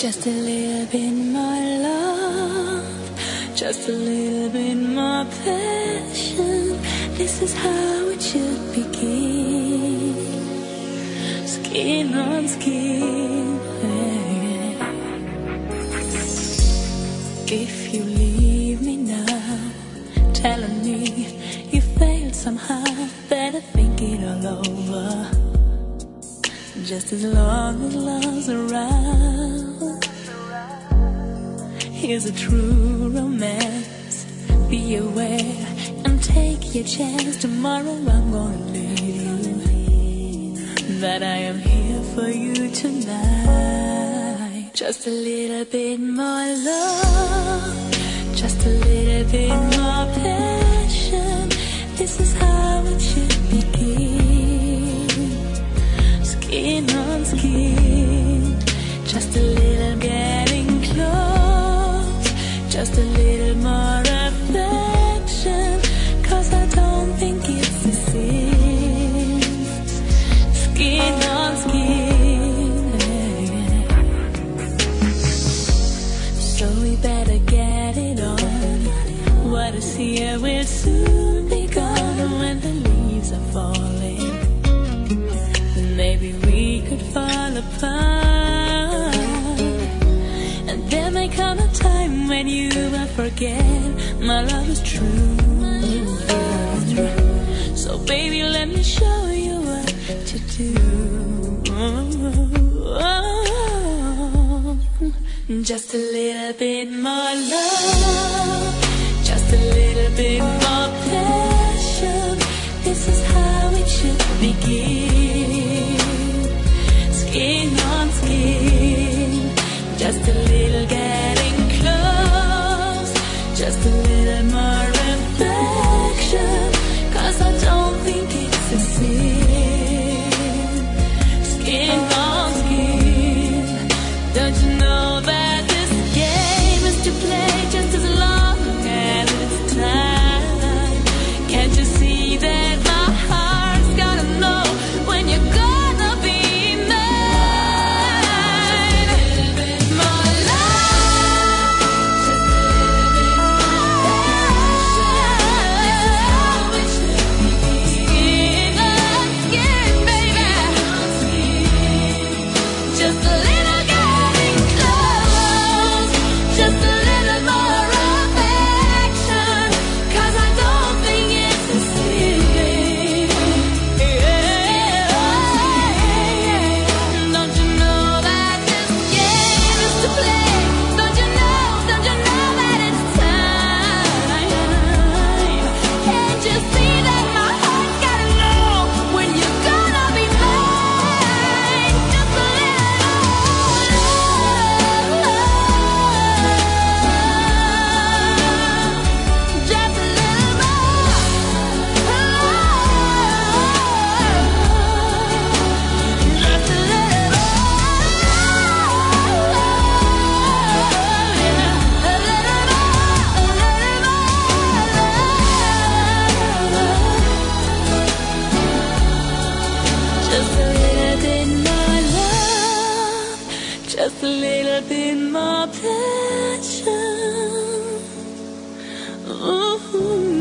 Just a little bit more love, just a little bit more passion. This is how it should begin. Skin on skin. If you leave me now, telling me you failed somehow, better think it all over. Just as long as love's around, here's a true romance. Be aware and take your chance. Tomorrow I'm gonna leave you, but I am here for you tonight. Just a little bit more love, just a little bit more passion. This is how it should begin. Skin on skin, just a little getting close, just a little more affection, 'cause I don't think it's the same. Skin on skin, so we better get it on. What is here will soon be gone. When the leaves are falling, maybe we could fall apart. And there may come a time when you will forget my love is true. So baby, let me show you what to do. Just a little bit more love, just a little bit more passion. This is how it should begin. Skin on skin, just a little getting close, just a little more affection, 'cause I don't think it's the same. Skin on skin, don't you know that this game is to play just as long as it's time? Can't you see that my heart's gotta know when you're gonna be mine? More love, just a little bit more passion. Skin on skin, baby. Just a little getting close, just a little more affection, 'cause I don't think it's the same. Don't you know that this game is to play? Don't you know that it's time? Can't you see that my heart's gotta know when you're gonna be mine? Just a little love, just a little more, just a little just a little bit more love, just a little bit more passion. Ooh.